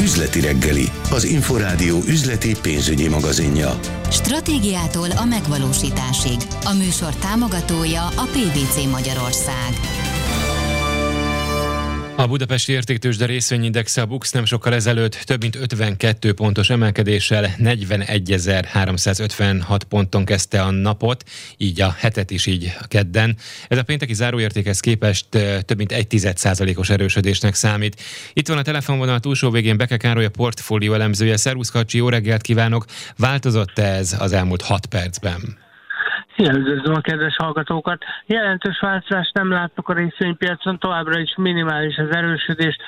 Üzleti reggeli, az Inforádió üzleti pénzügyi magazinja. Stratégiától a megvalósításig. A műsor támogatója a PwC Magyarország. A budapesti értéktőzsde részvényindexe, a BUX nem sokkal ezelőtt több mint 52 pontos emelkedéssel 41.356 ponton kezdte a napot, így a hetet is, így kedden. Ez a pénteki záróértékhez képest több mint 1,1%-os erősödésnek számít. Itt van a telefonvonal túlsó végén Beke Károly, a portfólió elemzője. Szervusz Kacsi, jó reggelt kívánok! Változott ez az elmúlt 6 percben? Üdvözlöm a kedves hallgatókat. Jelentős változást nem látnak a részvénypiacon, továbbra is minimális az erősödés,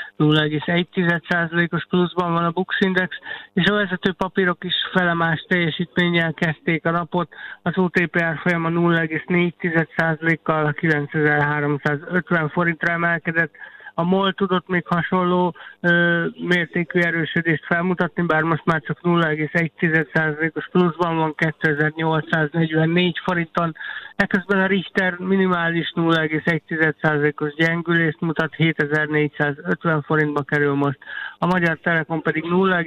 0,1%-os pluszban van a BUX Index, és a vezető papírok is felemás teljesítménnyel kezdték a napot. Az OTP árfolyama 0,4%-kal 9350 forintra emelkedett. A MOL tudott még hasonló mértékű erősödést felmutatni, bár most már csak 0,1%-os pluszban van, 2844 forinton. Eközben a Richter minimális 0,1%-os gyengülést mutat, 7450 forintba kerül most. A Magyar Telekom pedig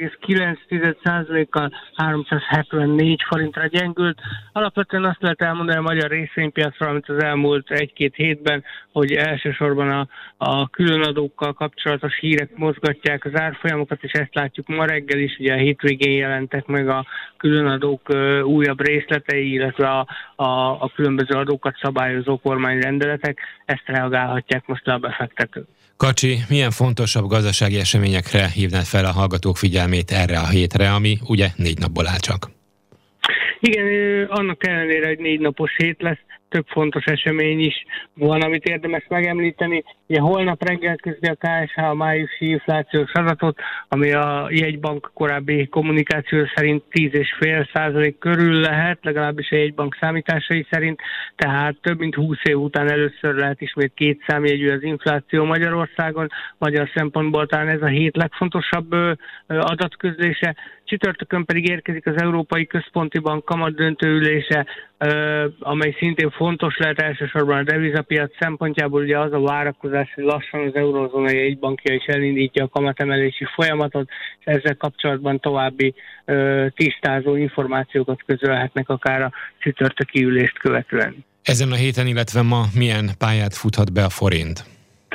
0,9%-kal 374 forintra gyengült. Alapvetően azt lehet elmondani a magyar részvénypiacról, amit az elmúlt 1-2 hétben, hogy elsősorban a különadókkal kapcsolatos hírek mozgatják az árfolyamokat, és ezt látjuk ma reggel is, ugye a hétvégén jelentek meg a különadók újabb részletei, illetve a különböző adókat szabályozó kormányrendeletek, ezt reagálhatják most le a befektetők. Kacsi, milyen fontosabb gazdasági eseményekre hívnád fel a hallgatók figyelmét erre a hétre, ami ugye 4 napból áll csak? Igen, annak ellenére, hogy 4 napos hét lesz, több fontos esemény is van, amit érdemes megemlíteni. Ugye holnap reggel közli a KSH a májusi inflációs adatot, ami a jegybank korábbi kommunikáció szerint 10,5% körül lehet, legalábbis a jegybank számításai szerint, tehát több mint 20 év után először lehet ismét 2 számjegyű az infláció Magyarországon. Magyar szempontból talán ez a hét legfontosabb adatközlése. Csütörtökön pedig érkezik az Európai Központi Bank kamatdöntőülése, amely szintén fontos lehet elsősorban a devizapiac szempontjából. Ugye az a várakozás, hogy lassan az eurózónai jegybankja is elindítja a kamatemelési folyamatot, és ezzel kapcsolatban további tisztázó információkat közölhetnek akár a csütörtöki ülést követően. Ezen a héten, illetve ma milyen pályát futhat be a forint?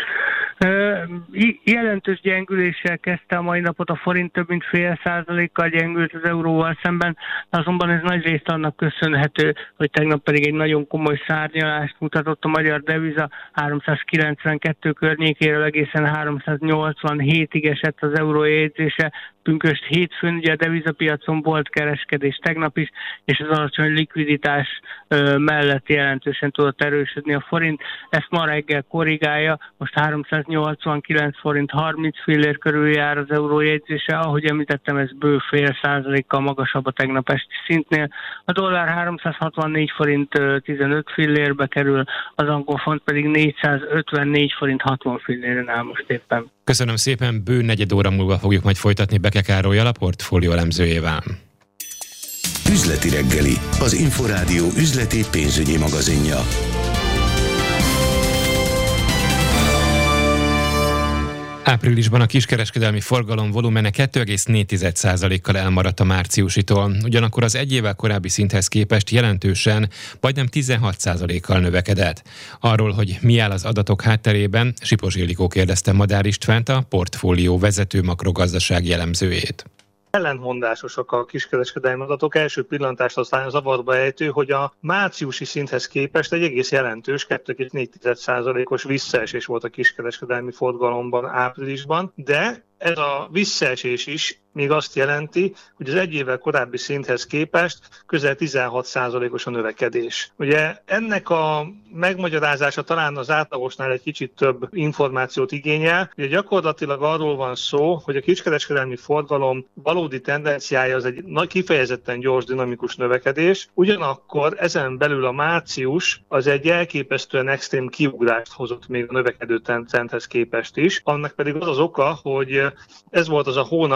Jelentős gyengüléssel kezdte a mai napot, a forint több mint 0,5%-kal gyengült az euróval szemben, azonban ez nagy részt annak köszönhető, hogy tegnap pedig egy nagyon komoly szárnyalást mutatott a magyar deviza, 392 környékéről egészen 387-ig esett az euró jegyzése. Pünkösd hétfőn, ugye a devizapiacon volt kereskedés tegnap is, és az alacsony likviditás mellett jelentősen tudott erősödni a forint. Ezt ma reggel korrigálja, most 389 forint 30 fillér körül jár az euró jegyzése, ahogy említettem, ez bő 0,5%-kal magasabb a tegnap esti szintnél. A dollár 364 forint 15 fillérbe kerül, az angol font pedig 454 forint 60 filléren áll most éppen. Köszönöm szépen, bő negyed óra múlva fogjuk majd folytatni Beke Károlyal, a portfólió elemzőjével. Üzleti reggeli, az Inforádió üzleti pénzügyi magazinja. Áprilisban a kiskereskedelmi forgalom volumene 2,4%-kal elmaradt a márciusitól, ugyanakkor az egy évvel korábbi szinthez képest jelentősen, majdnem 16%-kal növekedett. Arról, hogy mi áll az adatok hátterében, Sipos Ildikó kérdezte Madár Istvánt, a portfólió vezető makrogazdasági elemzőjét. Ellentmondásosak a kiskereskedelmi adatok. Első pillantásra aztán zavarba ejtő, hogy a márciusi szinthez képest egy egész jelentős 2,4%-os visszaesés volt a kiskereskedelmi forgalomban áprilisban, de ez a visszaesés is még azt jelenti, hogy az egy évvel korábbi szinthez képest közel 16%-os a növekedés. Ugye ennek a megmagyarázása talán az átlagosnál egy kicsit több információt igényel. Ugye gyakorlatilag arról van szó, hogy a kiskereskedelmi forgalom valódi tendenciája az egy kifejezetten gyors, dinamikus növekedés, ugyanakkor ezen belül a március az egy elképesztően extrém kiugrást hozott még a növekedő trendhez képest is. Annak pedig az az oka, hogy ez volt az a hónap, amikor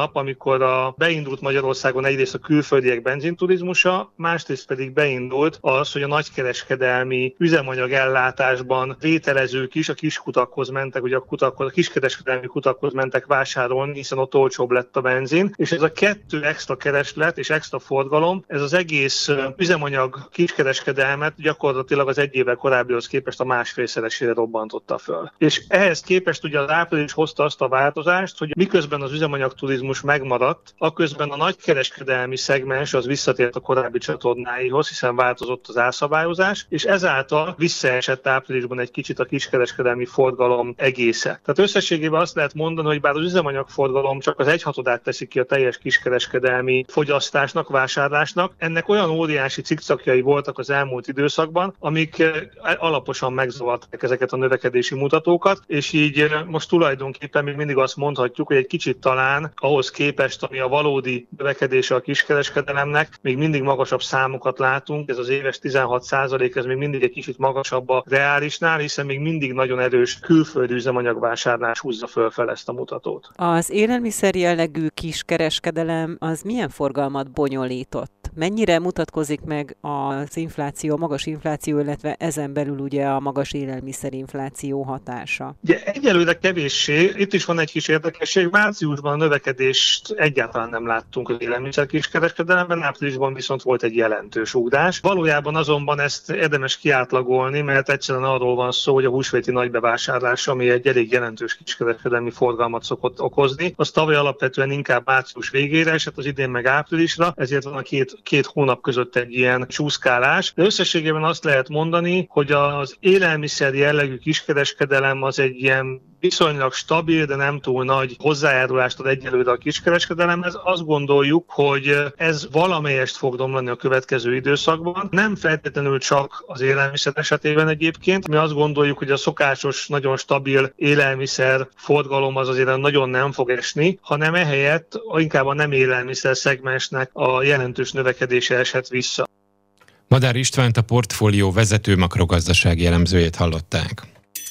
amikor beindult Magyarországon egyrészt a külföldiek benzinturizmusa, másrészt pedig beindult az, hogy a nagykereskedelmi üzemanyagellátásban vételezők is a kiskutakhoz mentek, ugye a kiskereskedelmi kutakhoz mentek vásárolni, hiszen ott olcsóbb lett a benzin, és ez a kettő extra kereslet és extra forgalom, ez az egész üzemanyag kiskereskedelmet gyakorlatilag az egy évvel korábbihoz képest a másfélszeresére robbantotta föl. És ehhez képest ugye az április hozta azt a változást, hogy miközben az üzemanyagturizmus megmaradt, aközben a nagykereskedelmi szegmens az visszatért a korábbi csatornáihoz, hiszen változott az árszabályozás, és ezáltal visszaesett áprilisban egy kicsit a kiskereskedelmi forgalom egésze. Tehát összességében azt lehet mondani, hogy bár az üzemanyagforgalom csak az 1/6 teszi ki a teljes kiskereskedelmi fogyasztásnak, vásárlásnak, ennek olyan óriási cikcakjai voltak az elmúlt időszakban, amik alaposan megzavarták ezeket a növekedési mutatókat, és így most tulajdonképpen még mindig azt mondhatjuk, hogy egy kicsit talán ahhoz képest, ami a valódi növekedése a kiskereskedelemnek, még mindig magasabb számokat látunk, ez az éves 16%, ez még mindig egy kicsit magasabb a reálisnál, hiszen még mindig nagyon erős külföldi üzemanyagvásárlás húzza fölfel ezt a mutatót. Az élelmiszer jellegű kiskereskedelem az milyen forgalmat bonyolított? Mennyire mutatkozik meg az infláció, magas infláció, illetve ezen belül ugye a magas élelmiszerinfláció hatása? Ugye egyelőre kevéssé, itt is van egy kis érdekesség, márciusban a növekedést egyáltalán nem láttunk az élelmiszer kiskereskedelemben, áprilisban viszont volt egy jelentős ugrás. Valójában azonban ezt érdemes kiátlagolni, mert egyszerűen arról van szó, hogy a húsvéti nagybevásárlás, ami egy elég jelentős kiskereskedelmi forgalmat szokott okozni, az tavaly alapvetően inkább március végére esett, az idén meg áprilisra, ezért van a két hónap között egy ilyen csúszkálás. De összességében azt lehet mondani, hogy az élelmiszer jellegű kiskereskedelem az egy ilyen viszonylag stabil, de nem túl nagy hozzájárulást ad egyelőre a kiskereskedelemhez. Azt gondoljuk, hogy ez valamelyest fog romlani a következő időszakban. Nem feltétlenül csak az élelmiszer esetében egyébként. Mi azt gondoljuk, hogy a szokásos, nagyon stabil élelmiszer forgalom az azért nagyon nem fog esni, hanem ehelyett inkább a nem élelmiszer szegmensnek a jelentős növekedése eshet vissza. Madár Istvánt, a Portfólió vezető makrogazdasági elemzőjét hallották.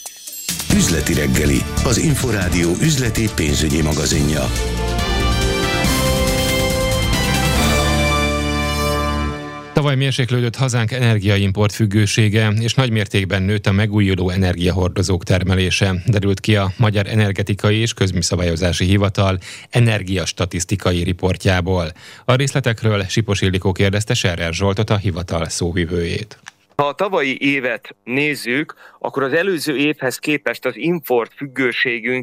Üzleti reggeli, az Inforádió üzleti pénzügyi magazinja. Tavaly mérséklődött hazánk energiaimport függősége, és nagymértékben nőtt a megújuló energiahordozók termelése, derült ki a Magyar Energetikai és Közműszabályozási Hivatal energiastatisztikai riportjából. A részletekről Sipos Ildikó kérdezte Serrer Zsoltot, a hivatal szóvivőjét. Ha a tavalyi évet nézzük, akkor az előző évhez képest az import függőségünk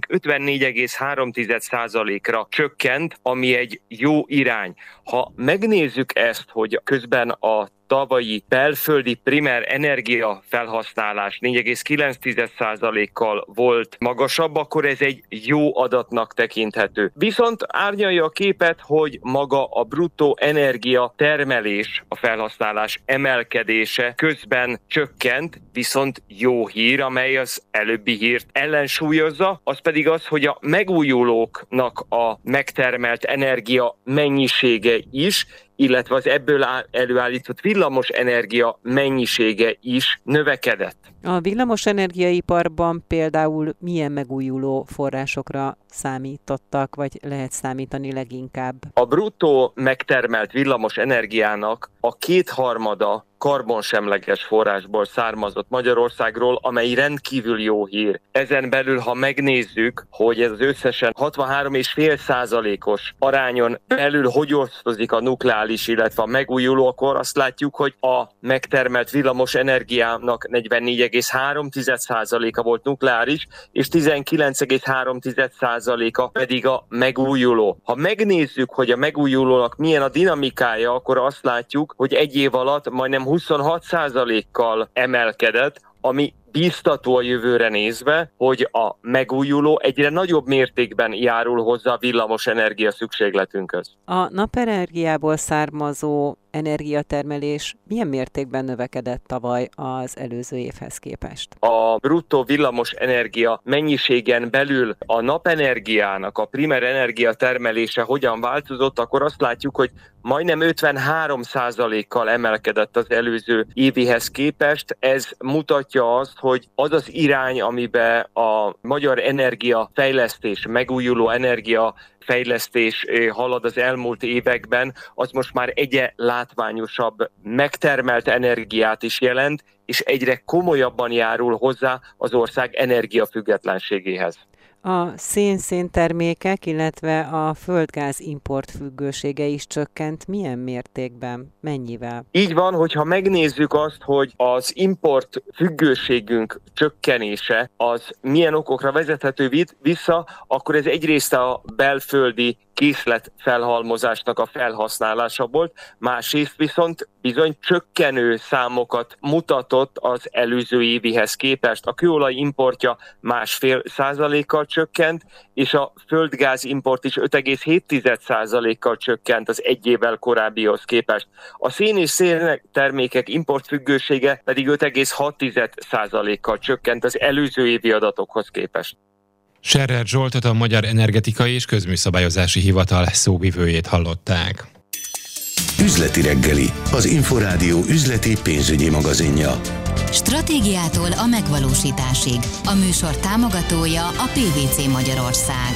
54,3%-ra csökkent, ami egy jó irány. Ha megnézzük ezt, hogy közben a tavalyi belföldi primer energia felhasználás 4,9%-kal volt magasabb, akkor ez egy jó adatnak tekinthető. Viszont árnyalja a képet, hogy maga a bruttó energia termelés, a felhasználás emelkedése közben csökkent, viszont jó hír, amely az előbbi hírt ellensúlyozza, az pedig az, hogy a megújulóknak a megtermelt energia mennyisége is, illetve az ebből előállított villamos energia mennyisége is növekedett. A villamos energiaiparban például milyen megújuló forrásokra számítottak, vagy lehet számítani leginkább? A bruttó megtermelt villamos energiának a 2/3 karbonsemleges forrásból származott Magyarországról, amely rendkívül jó hír. Ezen belül, ha megnézzük, hogy ez az összesen 63,5%-os arányon belül hogy osztozik a nukleáris, illetve a megújuló, akkor azt látjuk, hogy a megtermelt villamos energiának 44,3%-a volt nukleáris, és 19,3%-a pedig a megújuló. Ha megnézzük, hogy a megújulónak milyen a dinamikája, akkor azt látjuk, hogy egy év alatt majdnem 26%-kal emelkedett, ami biztató a jövőre nézve, hogy a megújuló egyre nagyobb mértékben járul hozzá a villamos energia szükségletünkhöz. A napenergiából származó energiatermelés milyen mértékben növekedett tavaly az előző évhez képest? A bruttó villamos energia mennyiségen belül a napenergiának a primer energia termelése hogyan változott, akkor azt látjuk, hogy majdnem 53%-kal emelkedett az előző évihez képest. Ez mutatja azt, hogy az az irány, amiben a magyar energiafejlesztés, megújuló energiafejlesztés halad az elmúlt években, az most már egyre látványosabb megtermelt energiát is jelent, és egyre komolyabban járul hozzá az ország energiafüggetlenségéhez. A széntermékek, illetve a földgáz import függősége is csökkent. Milyen mértékben? Mennyivel? Így van, hogyha megnézzük azt, hogy az import függőségünk csökkenése az milyen okokra vezethető vissza, akkor ez egyrészt a belföldi készletfelhalmozásnak a felhasználása volt, másrészt viszont bizony csökkenő számokat mutatott az előző évihez képest. A kőolaj importja 1,5%-kal csökkent, és a földgáz import is 5,7%-kal csökkent az egy évvel korábbihoz képest. A szén és széntermékek importfüggősége pedig 5,6%-kal csökkent az előző évi adatokhoz képest. Scherrer Zsoltot, a Magyar Energetikai és Közműszabályozási Hivatal szóvivőjét hallották. Üzleti reggeli, az Inforádió üzleti pénzügyi magazinja. Stratégiától a megvalósításig. A műsor támogatója a PVC Magyarország.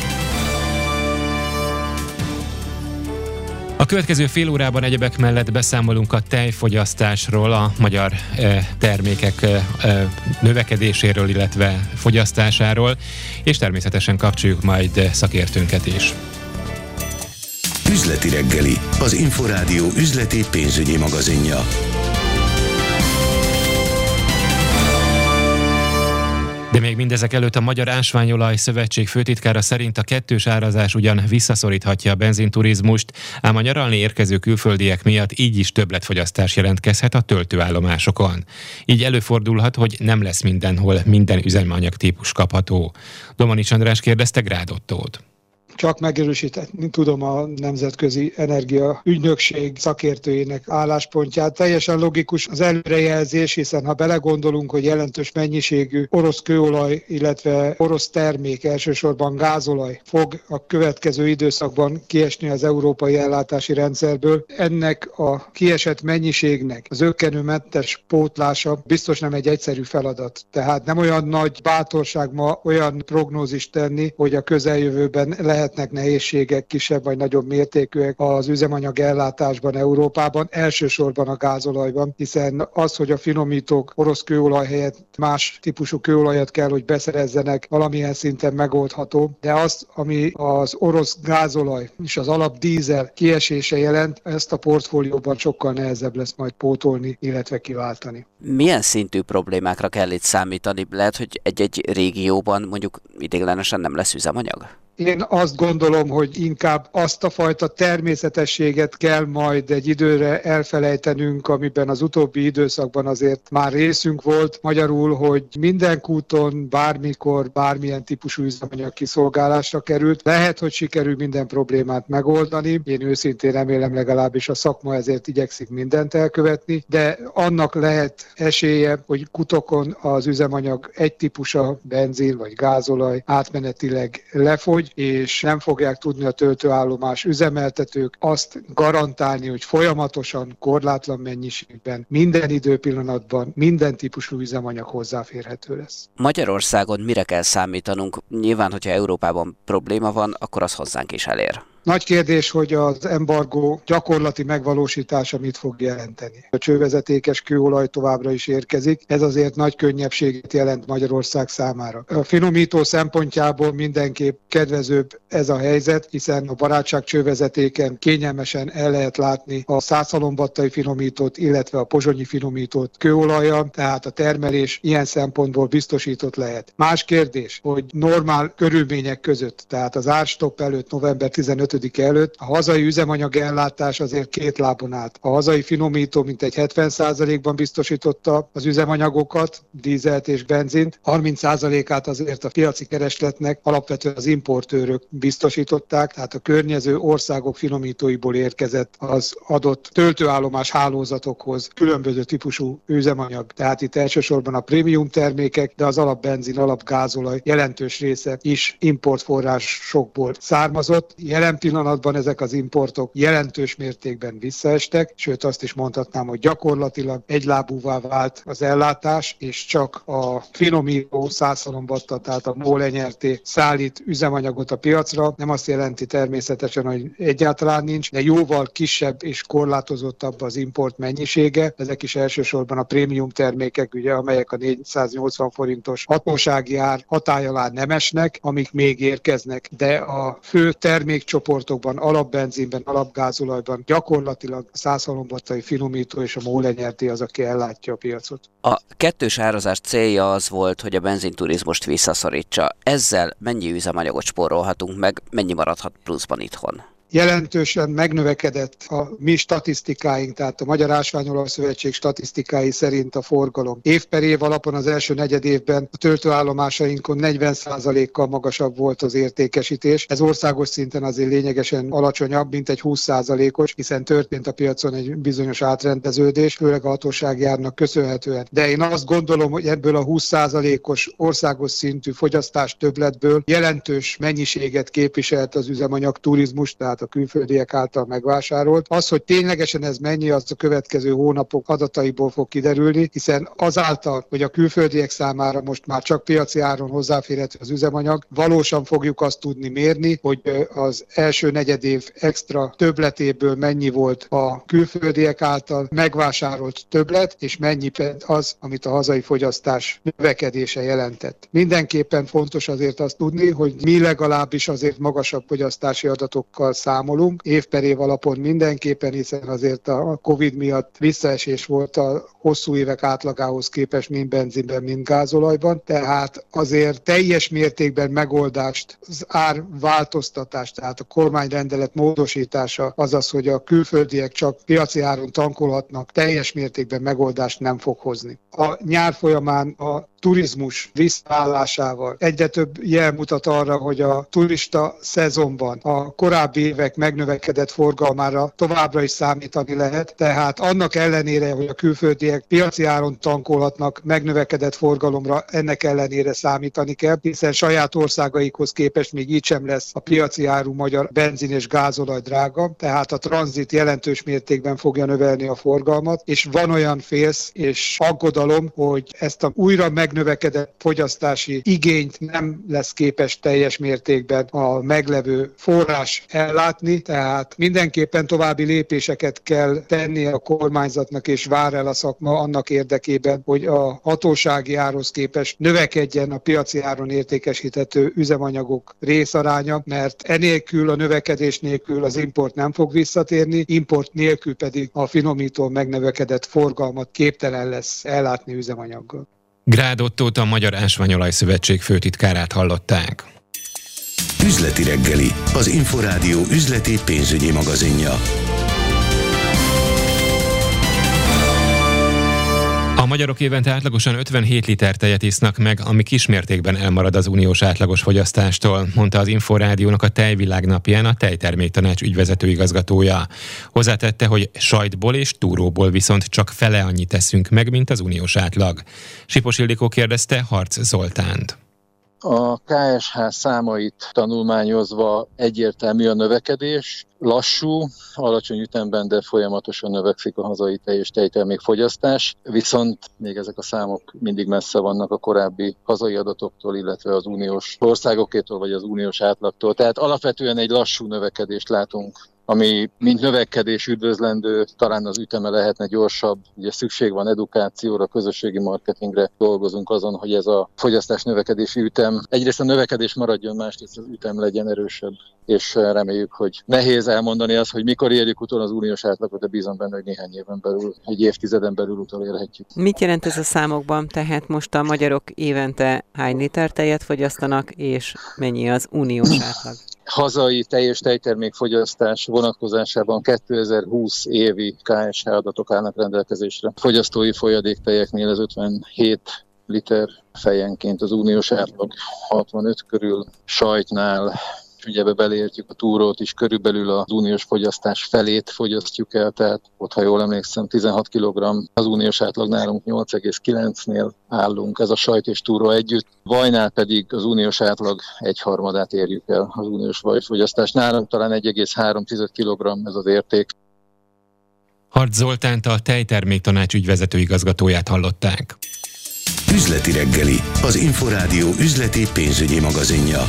A következő fél órában egyebek mellett beszámolunk a tejfogyasztásról, a magyar termékek növekedéséről, illetve fogyasztásáról, és természetesen kapcsoljuk majd szakértőnket is. Üzleti reggeli, az Inforádió üzleti pénzügyi magazinja. De még mindezek előtt a Magyar Ásványolaj Szövetség főtitkára szerint a kettős árazás ugyan visszaszoríthatja a benzinturizmust, ám a nyaralni érkező külföldiek miatt így is többletfogyasztás jelentkezhet a töltőállomásokon. Így előfordulhat, hogy nem lesz mindenhol minden üzemanyagtípus kapható. Domanics András kérdezte Grád Ottót. Csak megerősíteni tudom a Nemzetközi Energia Ügynökség szakértőjének álláspontját. Teljesen logikus az előrejelzés, hiszen ha belegondolunk, hogy jelentős mennyiségű orosz kőolaj, illetve orosz termék, elsősorban gázolaj fog a következő időszakban kiesni az európai ellátási rendszerből, ennek a kiesett mennyiségnek az zökkenőmentes pótlása biztos nem egy egyszerű feladat. Tehát nem olyan nagy bátorság ma olyan prognózist tenni, hogy a közeljövőben lehetnek nehézségek, kisebb vagy nagyobb mértékűek az üzemanyag ellátásban Európában, elsősorban a gázolajban, hiszen az, hogy a finomítók orosz kőolaj helyett más típusú kőolajat kell, hogy beszerezzenek, valamilyen szinten megoldható, de az, ami az orosz gázolaj és az alapdízel kiesése jelent, ezt a portfólióban sokkal nehezebb lesz majd pótolni, illetve kiváltani. Milyen szintű problémákra kell itt számítani? Lehet, hogy egy-egy régióban mondjuk ideiglenesen nem lesz üzemanyag? Én azt gondolom, hogy inkább azt a fajta természetességet kell majd egy időre elfelejtenünk, amiben az utóbbi időszakban azért már részünk volt. Magyarul, hogy minden kúton, bármikor, bármilyen típusú üzemanyag kiszolgálásra került. Lehet, hogy sikerül minden problémát megoldani. Én őszintén remélem, legalábbis a szakma ezért igyekszik mindent elkövetni, de annak lehet esélye, hogy kutokon az üzemanyag egy típusa, benzin vagy gázolaj átmenetileg lefogy, és nem fogják tudni a töltőállomás üzemeltetők azt garantálni, hogy folyamatosan, korlátlan mennyiségben, minden időpillanatban, minden típusú üzemanyag hozzáférhető lesz. Magyarországon mire kell számítanunk? Nyilván, hogyha Európában probléma van, akkor az hozzánk is elér. Nagy kérdés, hogy az embargó gyakorlati megvalósítása mit fog jelenteni. A csővezetékes kőolaj továbbra is érkezik, ez azért nagy könnyebbséget jelent Magyarország számára. A finomító szempontjából mindenképp kedvezőbb ez a helyzet, hiszen a barátság csővezetéken kényelmesen el lehet látni a Szászhalombattai finomítót, illetve a pozsonyi finomítót kőolajjal, tehát a termelés ilyen szempontból biztosított lehet. Más kérdés, hogy normál körülmények között, tehát az árstopp előtt november 15 15-e előtt a hazai üzemanyagellátás azért két lábon állt. A hazai finomító mintegy 70%-ban biztosította az üzemanyagokat, dízelt és benzint, 30%-át azért a piaci keresletnek alapvetően az importőrök biztosították, tehát a környező országok finomítóiból érkezett az adott töltőállomás hálózatokhoz különböző típusú üzemanyag. Tehát itt elsősorban a prémium termékek, de az alapbenzin, alapgázolaj jelentős része is importforrásokból származott. Jelen pillanatban ezek az importok jelentős mértékben visszaestek, sőt azt is mondhatnám, hogy gyakorlatilag egylábúvá vált az ellátás, és csak a finomító százhalombatta, tehát a MOL Enyerté szállít üzemanyagot a piacra. Nem azt jelenti természetesen, hogy egyáltalán nincs, de jóval kisebb és korlátozottabb az import mennyisége. Ezek is elsősorban a prémium termékek, ugye, amelyek a 480 forintos hatósági ár hatály alá nem esnek, amik még érkeznek, de a fő termékcsoportokban, alapbenzinben, alapgázolajban gyakorlatilag a százhalombattai finomító és a MOL Enyerté az, aki ellátja a piacot. A kettős árazás célja az volt, hogy a benzinturizmust visszaszorítsa. Ezzel mennyi üzemanyagot spórolhatunk meg, mennyi maradhat pluszban itthon? Jelentősen megnövekedett a mi statisztikáink, tehát a Magyar Ásványolaj Szövetség statisztikái szerint a forgalom. Év per év alapon az első negyedévben a töltőállomásainkon 40%-kal magasabb volt az értékesítés. Ez országos szinten azért lényegesen alacsonyabb, mint egy 20%-os, hiszen történt a piacon egy bizonyos átrendeződés, főleg a hatósági árnak köszönhetően. De én azt gondolom, hogy ebből a 20%-os országos szintű fogyasztás többletből jelentős mennyiséget képviselt az üzemanyag turizmus, tehát a külföldiek által megvásárolt. Az, hogy ténylegesen ez mennyi, az a következő hónapok adataiból fog kiderülni, hiszen azáltal, hogy a külföldiek számára most már csak piaci áron hozzáférhető az üzemanyag, valósan fogjuk azt tudni mérni, hogy az első negyedév extra többletéből mennyi volt a külföldiek által megvásárolt többlet, és mennyi az, amit a hazai fogyasztás növekedése jelentett. Mindenképpen fontos azért azt tudni, hogy mi legalábbis azért magasabb fogyasztási adatokkal számolunk, év per év alapon mindenképpen, hiszen azért a Covid miatt visszaesés volt a hosszú évek átlagához képest mind benzinben, mind gázolajban, tehát azért teljes mértékben megoldást, az árváltoztatást, tehát a kormányrendelet módosítása, azaz, hogy a külföldiek csak piaci áron tankolhatnak, teljes mértékben megoldást nem fog hozni. A nyár folyamán a turizmus visszaállásával egyre több jel mutat arra, hogy a turista szezonban a korábbi évek megnövekedett forgalmára továbbra is számítani lehet, tehát annak ellenére, hogy a külföldiek piaci áron tankolhatnak megnövekedett forgalomra, ennek ellenére számítani kell, hiszen saját országaikhoz képest még így sem lesz a piaci áru magyar benzin és gázolaj drága, tehát a tranzit jelentős mértékben fogja növelni a forgalmat, és van olyan félsz és aggodalom, hogy ezt a újra megnövekedett fogyasztási igényt nem lesz képes teljes mértékben a meglevő forrás ellátni, tehát mindenképpen további lépéseket kell tennie a kormányzatnak, és vár el a szakma annak érdekében, hogy a hatósági árhoz képest növekedjen a piaci áron értékesíthető üzemanyagok részaránya, mert enélkül, a növekedés nélkül az import nem fog visszatérni, import nélkül pedig a finomító megnövekedett forgalmat képtelen lesz ellátni üzemanyaggal. Grád Ottót, a Magyar Ásványolaj Szövetség főtitkárát hallották. Üzleti reggeli, az Inforádió üzleti pénzügyi magazinja. A magyarok évente átlagosan 57 liter tejet isznak meg, ami kismértékben elmarad az uniós átlagos fogyasztástól, mondta az Inforádiónak a Tejvilág napján a Tejterméktanács ügyvezető igazgatója. Hozzátette, hogy sajtból és túróból viszont csak fele annyit teszünk meg, mint az uniós átlag. Sipos Ildikó kérdezte Harcz Zoltánt. A KSH számait tanulmányozva egyértelmű a növekedés, lassú, alacsony ütemben, de folyamatosan növekszik a hazai tej és tejtermékfogyasztás, viszont még ezek a számok mindig messze vannak a korábbi hazai adatoktól, illetve az uniós országokétól, vagy az uniós átlagtól. Tehát alapvetően egy lassú növekedést látunk, ami mint növekedés üdvözlendő, talán az üteme lehetne gyorsabb. Ugye szükség van edukációra, közösségi marketingre, dolgozunk azon, hogy ez a fogyasztás növekedési ütem egyrészt a növekedés maradjon, másrészt az ütem legyen erősebb, és reméljük, hogy nehéz elmondani azt, hogy mikor érjük utol az uniós átlagot, de bízom benne, hogy néhány éven belül, egy évtizeden belül utolérhetjük. Mit jelent ez a számokban? Tehát most a magyarok évente hány liter tejet fogyasztanak, és mennyi az uniós átlag? hazai teljes tejtermékfogyasztás vonatkozásában 2020 évi KSH adatok állnak rendelkezésre. Fogyasztói folyadéktejeknél ez 57 liter fejenként, az uniós átlag 65 körül, sajtnál, ugye ebbe beleértjük a túrót is, körülbelül az uniós fogyasztás felét fogyasztjuk el, tehát ott, ha jól emlékszem, 16 kg, az uniós átlag nálunk 8,9-nél állunk, ez a sajt és túró együtt. Vajnál pedig az uniós átlag 1/3 érjük el az uniós vajfogyasztás. Nálunk talán 1,3 kg ez az érték. Harcz Zoltánt, a Tejterméktanács ügyvezető igazgatóját hallották. Üzleti reggeli, az Inforádió üzleti pénzügyi magazinja.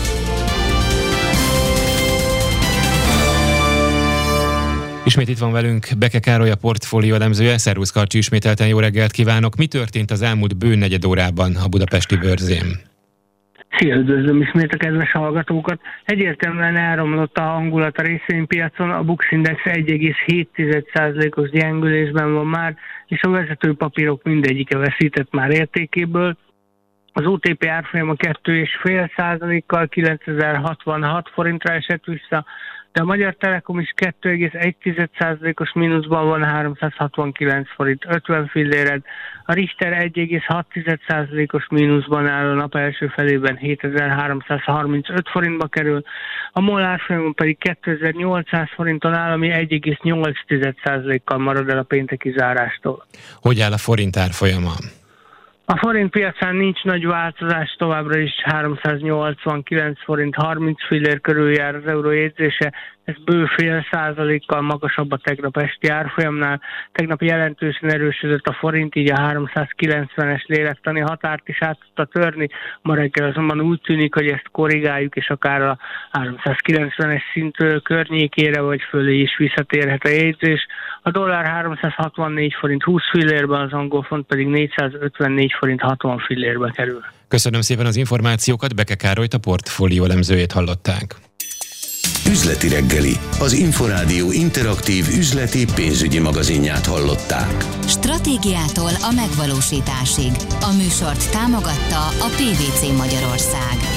Ismét itt van velünk Beke Károly, a portfólió elemzője. Szervusz Karcsi, ismételten jó reggelt kívánok. Mi történt az elmúlt bő negyed órában a budapesti bőrzén? Szia, üdvözlöm ismét a kedves hallgatókat. Egyértelműen elromlott a hangulat a részvénypiacon, a Bux Index 1,7%-os gyengülésben van már, és a vezető papírok mindegyike veszített már értékéből. Az OTP árfolyama 2,5%-kal 9066 forintra esett vissza, de a Magyar Telekom is 2,1%-os mínuszban van, 369 forint 50 filléred. A Richter 1,6%-os mínuszban áll, a nap első felében 7335 forintba kerül. A MOL árfolyamon pedig 2800 forinton áll, ami 1,8%-kal marad el a pénteki zárástól. Hogy áll a forint árfolyama? A forint piacán nincs nagy változás, továbbra is 389 forint 30 fillér körül jár az euró jegyzése, ez bő 0,5%-kal magasabb a tegnap esti árfolyamnál. Tegnap jelentősen erősödött a forint, így a 390-es lélektani határt is át tudta törni. Ma reggel azonban úgy tűnik, hogy ezt korrigáljuk, és akár a 390-es szint környékére vagy fölé is visszatérhet a jegyzés. A dollár 364 forint 20 fillérben, az angol font pedig 454 forint 60 fillérbe kerül. Köszönöm szépen az információkat, Beke Károlyt, a portfólió elemzőjét hallották. Üzleti reggeli, az Inforádió interaktív üzleti pénzügyi magazinját hallották. Stratégiától a megvalósításig. A műsort támogatta a PVC Magyarország.